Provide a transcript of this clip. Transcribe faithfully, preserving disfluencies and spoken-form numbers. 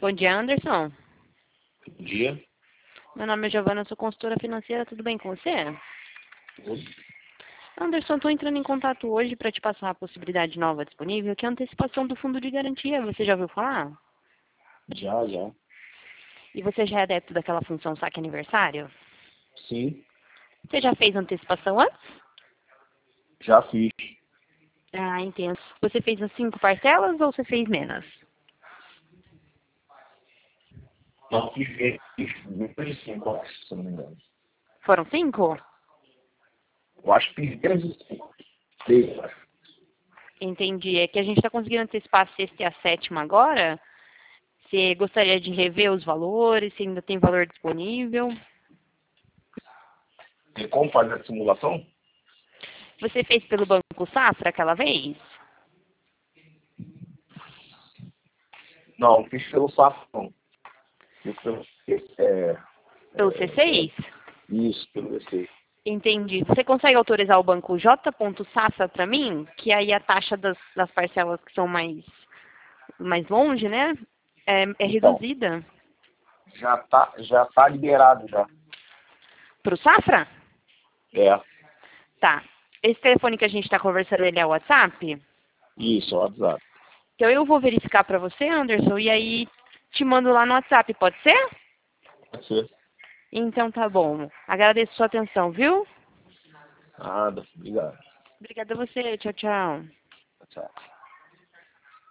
Bom dia, Anderson. Bom dia. Meu nome é Giovana, sou consultora financeira, tudo bem com você? Tudo. Anderson, estou entrando em contato hoje para te passar a possibilidade nova disponível, que é a antecipação do fundo de garantia. Você já ouviu falar? Já, já. E você já é adepto daquela função saque aniversário? Sim, Você já fez antecipação antes? já fiz. Ah, entendo. Você fez as cinco parcelas ou você fez menos? Não fiz fiz menos de cinco, acho, se eu não me engano. Foram cinco? Eu acho que fiz menos de cinco. Seis, eu acho. Entendi. É que a gente está conseguindo antecipar a sexta e a sétima agora. Você gostaria de rever os valores, se ainda tem valor disponível? Tem como fazer a simulação? Você fez pelo Banco Safra aquela vez? Não, fiz pelo Safão. Fiz pelo é, Pelo C seis? Isso, pelo V C. Entendi. Você consegue autorizar o banco J. Safra para mim? Que aí a taxa das, das parcelas que são mais, mais longe, né? É, é Então, reduzida. já tá, já tá liberado já. Para o Safra? É, Tá. Esse telefone que a gente está conversando, ele é o WhatsApp? isso, WhatsApp. Então eu vou verificar para você, Anderson, e aí te mando lá no WhatsApp, pode ser? Pode ser. Então tá bom. Agradeço sua atenção, viu? Nada, obrigado. Obrigada a você. Tchau, tchau. Tchau.